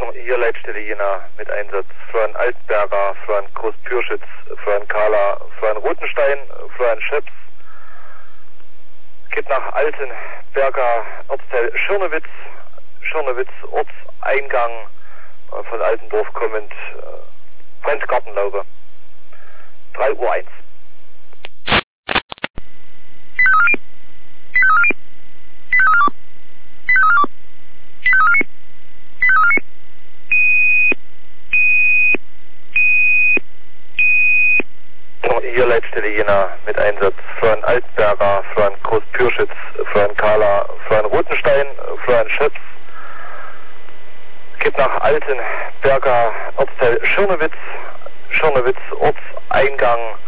Hier Leitstelle Jena mit Einsatz Florian Altenberger, Florian Groß-Pürschitz, Florian Kahler, Florian Rotenstein, Florian Schöps. Geht nach Altenberger, Ortsteil Schirnewitz, Ortseingang von Altendorf kommend, Brenzgartenlaube, 3:01 Uhr. Hier Leitstelle Jena mit Einsatz Florian Altenberger, Florian Groß-Pürschitz, Florian Kahler, Florian Rotenstein, Florian Schöps. Geht nach Altenberger, Ortsteil Schirnewitz, Ortseingang